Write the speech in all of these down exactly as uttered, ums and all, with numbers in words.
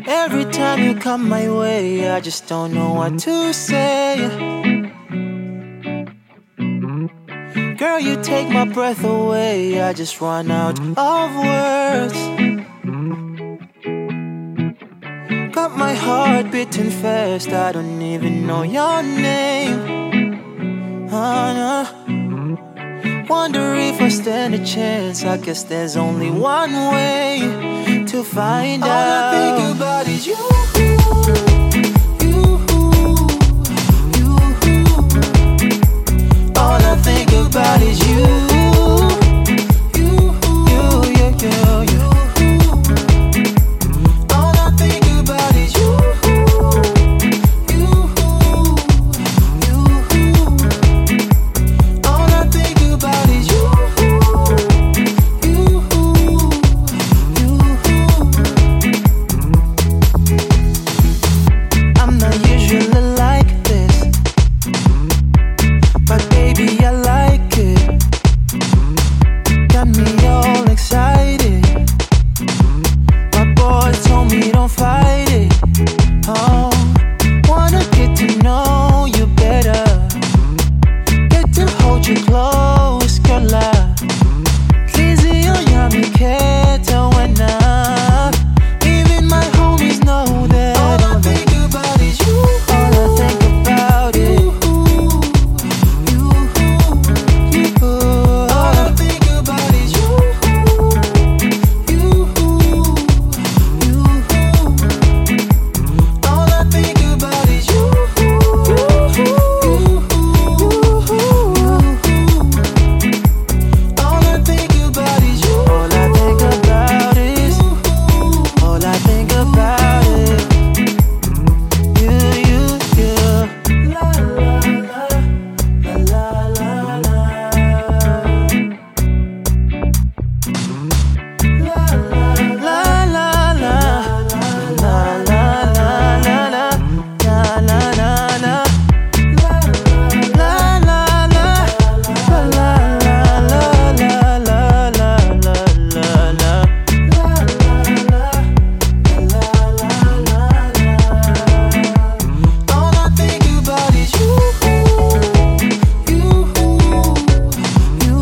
Every time you come my way, I just don't know what to say. Girl, you take my breath away, I just run out of words. Got my heart beating fast, I don't even know your name. Oh, no. Wonder if I stand a chance, I guess there's only one way to find All out. I think about is you. All I think about is you. You, you, you, you. All I think about is you. All I think about is you. I'm not usually like this, but baby I like it. Got me all excited. My boy told me don't fight it. Oh, wanna get to know you better. Get to hold you close, girl. I please you, yummy cat, when I even my homies know that. All I think about is you. All I think about it. You. You. All I think about is you. You. You. All I think about is you. All I think about is you. All I think about is, all I think about it. You, you, you. La la la, la la la la. La la La la la, la la la la la, la la la la. La la la, la la la la la la la la la. All I think about is you. You. You.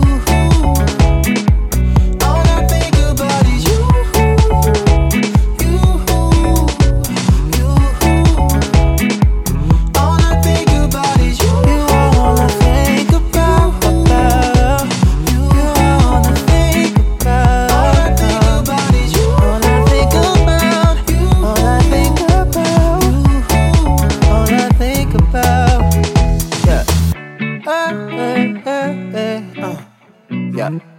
All I think about is you. You. You. All I think about is you. You are all I think about, about. You are all I think about. All I think about is you. All I think about, all I think about, all I think about. Yeah. Uh, uh, uh, uh, uh. Yeah.